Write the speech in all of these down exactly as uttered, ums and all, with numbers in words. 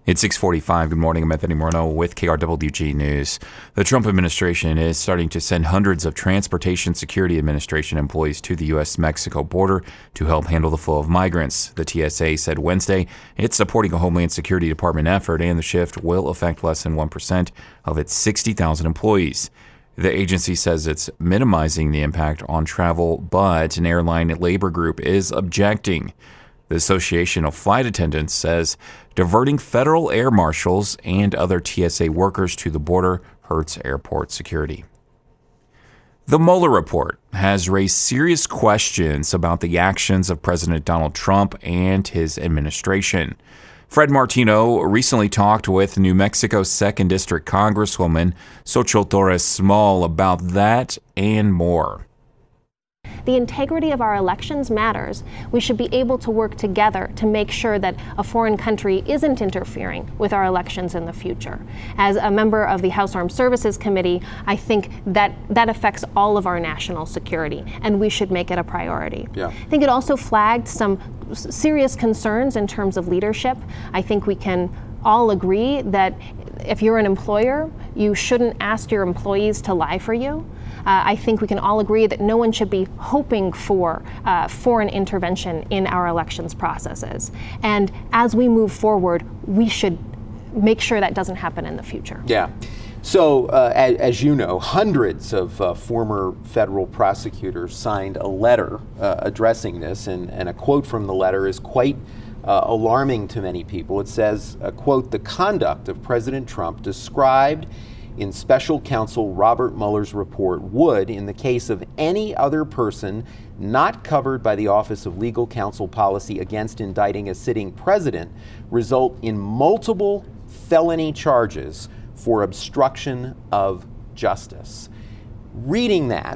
It's six forty-five. Good morning. I'm Anthony Moreno with K R W G News. The Trump administration is starting to send hundreds of Transportation Security Administration employees to the U S Mexico border to help handle the flow of migrants. The T S A said Wednesday it's supporting a Homeland Security Department effort, and the shift will affect less than one percent of its sixty thousand employees. The agency says it's minimizing the impact on travel, but an airline labor group is objecting. The Association of Flight Attendants says diverting federal air marshals and other T S A workers to the border hurts airport security. The Mueller report has raised serious questions about the actions of President Donald Trump and his administration. Fred Martino recently talked with New Mexico's second District Congresswoman Xochitl Torres Small about that and more. The integrity of our elections matters. We should be able to work together to make sure that a foreign country isn't interfering with our elections in the future. As a member of the House Armed Services Committee, I think that that affects all of our national security, and we should make it a priority. Yeah. I think it also flagged some serious concerns in terms of leadership. I think we can all agree that if you're an employer, you shouldn't ask your employees to lie for you. Uh, I think we can all agree that no one should be hoping for uh, foreign intervention in our elections processes. And as we move forward, we should make sure that doesn't happen in the future. Yeah. So, uh, as, as you know, hundreds of uh, former federal prosecutors signed a letter uh, addressing this, and, and a quote from the letter is quite uh, alarming to many people. It says, uh, quote, "The conduct of President Trump described in Special Counsel Robert Mueller's report would, in the case of any other person not covered by the Office of Legal Counsel policy against indicting a sitting president, result in multiple felony charges for obstruction of justice." Reading that,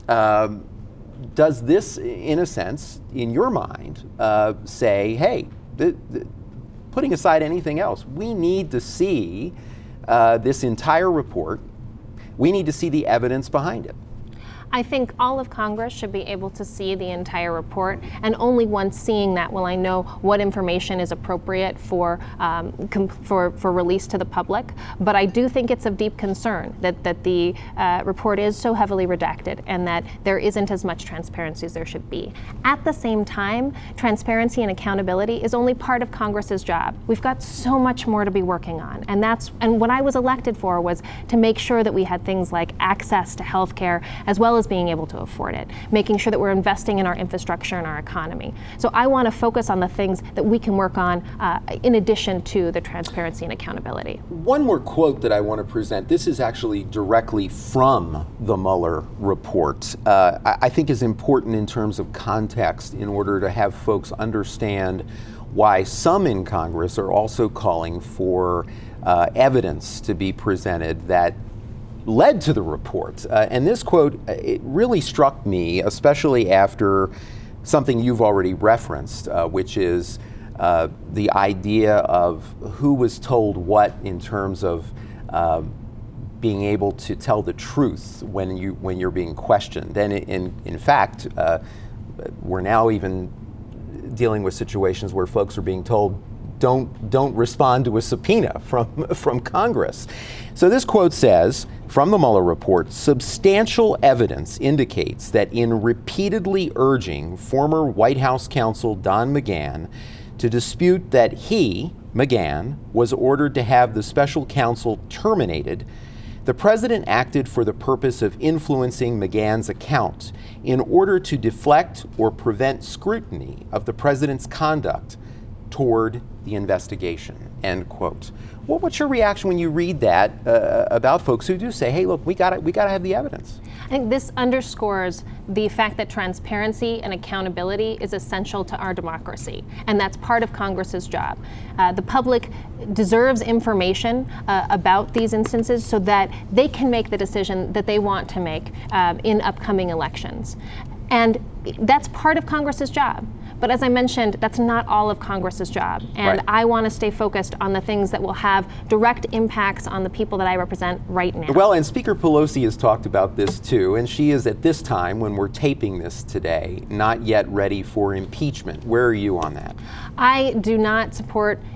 um, does this, in a sense, in your mind, uh, say, hey, th- th- putting aside anything else, we need to see Uh, this entire report, we need to see the evidence behind it? I think all of Congress should be able to see the entire report, and only once seeing that will I know what information is appropriate for um, com- for, for release to the public. But I do think it's of deep concern that, that the uh, report is so heavily redacted and that there isn't as much transparency as there should be. At the same time, transparency and accountability is only part of Congress's job. We've got so much more to be working on, and that's and what I was elected for was to make sure that we had things like access to health care as well as being able to afford it, making sure that we're investing in our infrastructure and our economy. So I want to focus on the things that we can work on uh, in addition to the transparency and accountability. One more quote that I want to present. This is actually directly from the Mueller report. Uh, I, I think is important in terms of context in order to have folks understand why some in Congress are also calling for uh, evidence to be presented that led to the report. Uh, and this quote, it really struck me, especially after something you've already referenced, uh, which is uh, the idea of who was told what in terms of uh, being able to tell the truth when you when you're being questioned. And in in fact, uh, we're now even dealing with situations where folks are being told, don't don't respond to a subpoena from from Congress. So this quote says, from the Mueller report, "Substantial evidence indicates that in repeatedly urging former White House counsel Don McGahn to dispute that he, McGahn, was ordered to have the special counsel terminated, the president acted for the purpose of influencing McGahn's account in order to deflect or prevent scrutiny of the president's conduct toward the investigation," end quote. Well, what's your reaction when you read that uh, about folks who do say, hey, look, we got we got to have the evidence? I think this underscores the fact that transparency and accountability is essential to our democracy, and that's part of Congress's job. Uh, the public deserves information uh, about these instances so that they can make the decision that they want to make uh, in upcoming elections. And that's part of Congress's job. But as I mentioned, that's not all of Congress's job. And Right. I want to stay focused on the things that will have direct impacts on the people that I represent right now. Well, and Speaker Pelosi has talked about this too, and she is at this time, when we're taping this today, not yet ready for impeachment. Where are you on that? I do not support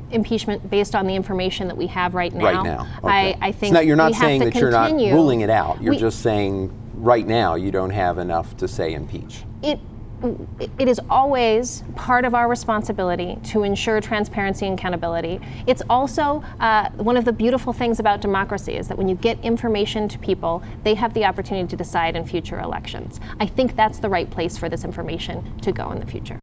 impeachment based on the information that we have right now. Right now. Okay. I, I think so now you're not we have saying to that you're not continue. ruling it out. You're We- just saying right now you don't have enough to say impeach. It, it is always part of our responsibility to ensure transparency and accountability. It's also uh, one of the beautiful things about democracy is that when you get information to people, they have the opportunity to decide in future elections. I think that's the right place for this information to go in the future.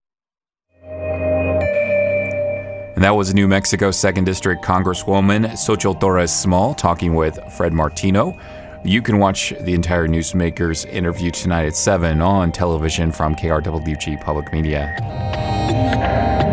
And that was New Mexico second District Congresswoman Xochitl Torres Small talking with Fred Martino. You can watch the entire Newsmakers interview tonight at seven on television from K R W G Public Media.